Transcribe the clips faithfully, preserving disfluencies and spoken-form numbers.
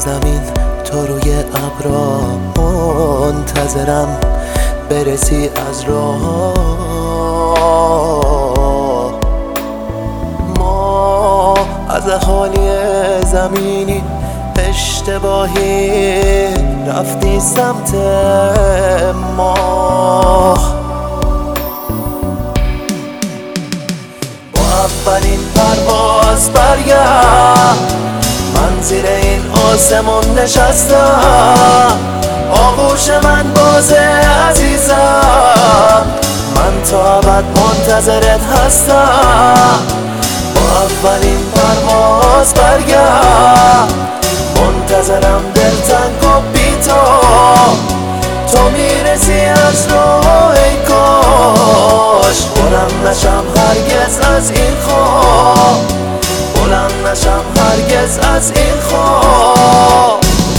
زمین تو روی ابرا منتظرم برسی از راه. ما از اهالی زمینی اشتباهی رفتی سمت ما. با اولین پرواز برگرد، من زیر این آسمون نشستم، آغوش من بازه عزیزم، من تا ابد منتظرت هستم. با اولین پرواز برگرد، منتظرم دلتنگ و بی تو، تو میرسی از راه ای کاش بلند نشم هرگز از این خواب، بلند نشم هرگز از این خواب.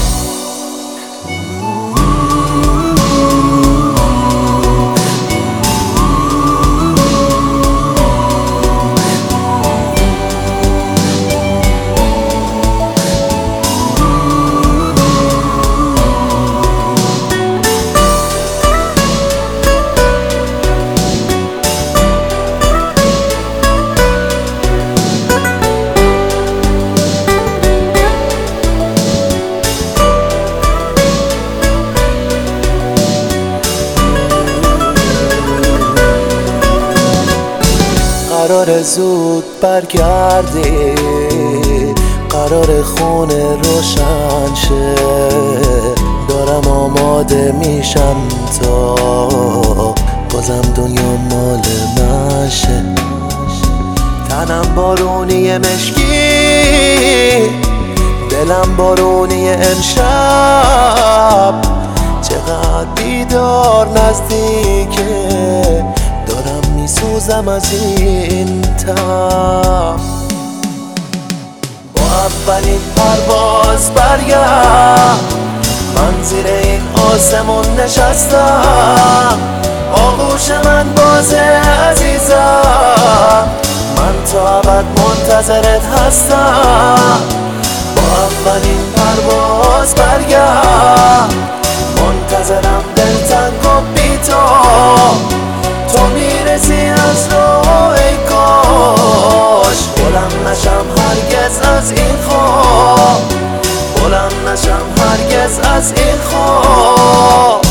قرار زود برگردی، قرار خونه روشن شه، دارم آماده میشم تا بازم دنیا مال من شه. تنم بارونی مشکی، دلم بارونی امشب، چقدر بیدار نزدیکه، دارم میسوزم از این تب. با اولین پرواز برگرد، من زیر این آسمون نشستم، آغوش من بازه عزیزم، من تا ابد منتظرت هستم. با اولین پرواز برگرد، منتظرم دلتنگ و بی تو، تو میرسی از راه ای کاش بلند نشم هرگز از این خواب، بلند نشم هرگز از این خواب.